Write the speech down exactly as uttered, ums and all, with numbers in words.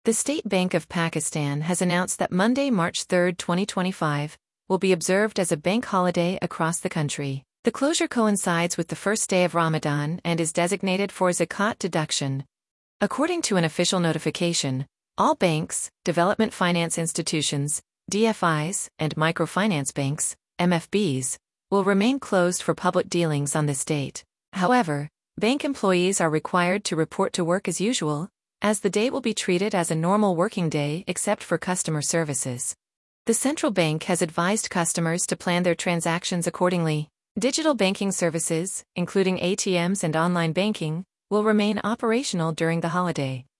The State Bank of Pakistan has announced that Monday, March third, twenty twenty-five, will be observed as a bank holiday across the country. The closure coincides with the first day of Ramadan and is designated for zakat deduction. According to an official notification, all banks, development finance institutions, D F Is, and microfinance banks, M F Bs, will remain closed for public dealings on this date. However, bank employees are required to report to work as usual, as the day will be treated as a normal working day except for customer services. The central bank has advised customers to plan their transactions accordingly. Digital banking services, including A T Ms and online banking, will remain operational during the holiday.